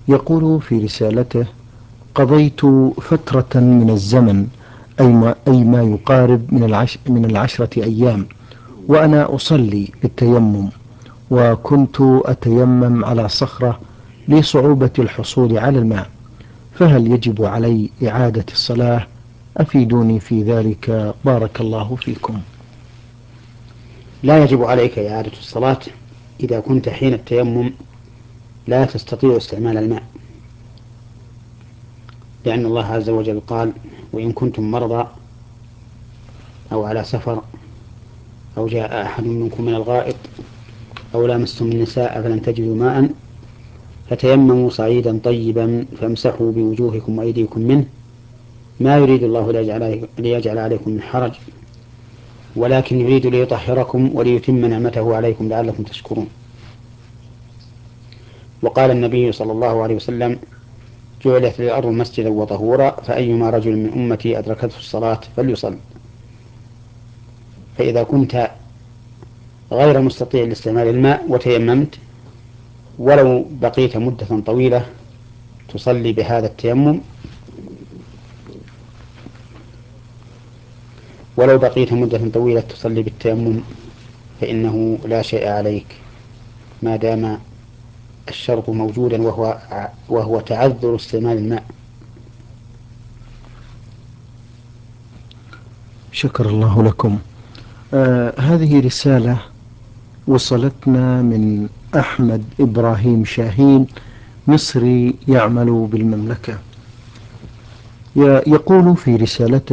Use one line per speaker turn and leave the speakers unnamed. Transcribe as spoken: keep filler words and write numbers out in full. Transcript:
يقول في رسالته: قضيت فترة من الزمن، أي ما, أي ما يقارب من, العش من العشرة أيام وأنا أصلي بالتيمم، وكنت أتيمم على صخرة لصعوبة الحصول على الماء، فهل يجب علي إعادة الصلاة؟ أفيدوني في ذلك بارك الله فيكم.
لا يجب عليك إعادة الصلاة إذا كنت حين التيمم لا تستطيع استعمال الماء، لأن الله عز وجل قال: وإن كنتم مرضى أو على سفر أو جاء أحد منكم من الغائط أو لامستم النساء فلم تجدوا ماء فتيمموا صعيدا طيبا فامسحوا بوجوهكم وأيديكم منه ما يريد الله ليجعل عليكم من حرج ولكن يريد ليطهركم وليتم نعمته عليكم لعلكم تشكرون. وقال النبي صلى الله عليه وسلم: جعلت الأرض مسجدا وطهورا فأيما رجل من أمتي أدركته الصلاة فليصل. فإذا كنت غير مستطيع لاستعمال الماء وتيممت ولو بقيت مدة طويلة تصلي بهذا التيمم ولو بقيت مدة طويلة تصلي بالتيمم فإنه لا شيء عليك ما دام الشرط موجودا وهو وهو تعذر استعمال الماء.
شكر الله لكم. آه هذه رسالة وصلتنا من أحمد إبراهيم شاهين، مصري يعمل بالمملكة. يقول في رسالته: